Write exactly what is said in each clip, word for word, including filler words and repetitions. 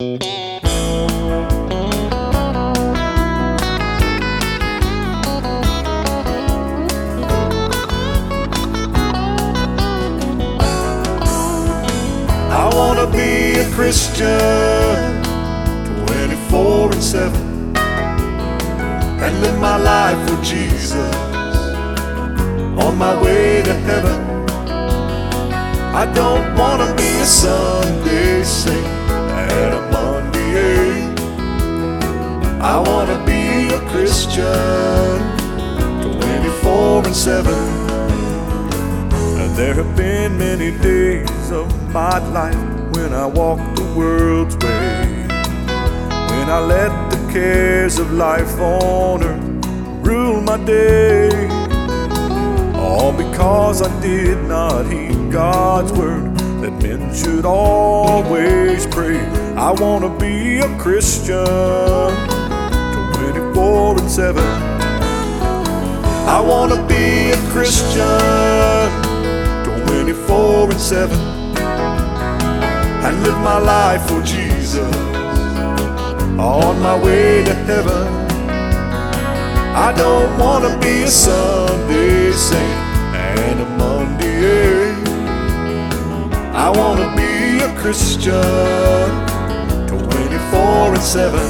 I wanna be a Christian twenty-four and seven and live my life for Jesus on my way to heaven. I don't wanna be a Sunday saint and a Monday. I wanna be a Christian twenty-four and seven. And there have been many days of my life when I walked the world's way, when I let the cares of life on earth rule my day, all because I did not heed God's word that men should always pray. I want to be a Christian twenty-four and seven. I want to be a Christian twenty-four and seven and live my life for Jesus on my way to heaven. I don't want to be a Sunday saint and a Monday. I want to be a Christian twenty-four and seven.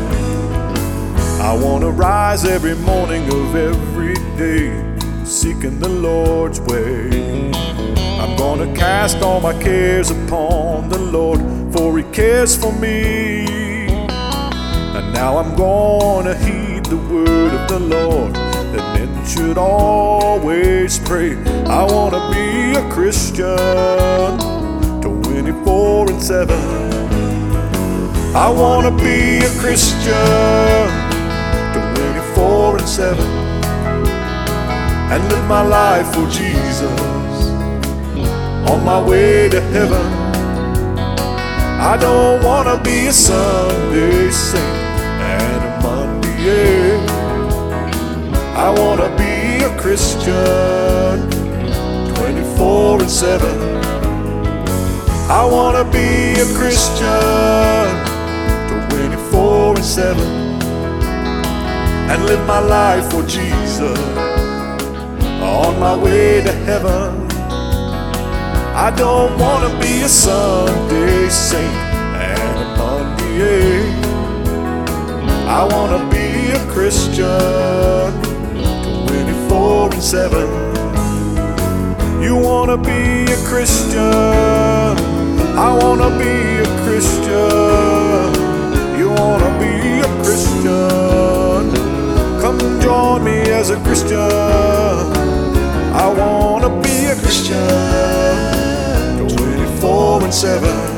I want to rise every morning of every day, seeking the Lord's way. I'm gonna cast all my cares upon the Lord, for He cares for me. And now I'm gonna heed the word of the Lord, that men should always pray. I wanna be a Christian twenty-four and seven. I wanna be a Christian twenty-four and seven and live my life for Jesus on my way to heaven. I don't wanna be a Sunday saint and a Monday. I wanna be a Christian twenty-four and seven. I wanna be a Christian twenty-four and seven and live my life for Jesus on my way to heaven. I don't wanna be a Sunday saint and a Monday. I wanna be a Christian twenty-four and seven. You wanna be a Christian? I wanna be a Christian. You wanna be a Christian? Come join me as a Christian. I wanna be a Christian twenty-four and seven.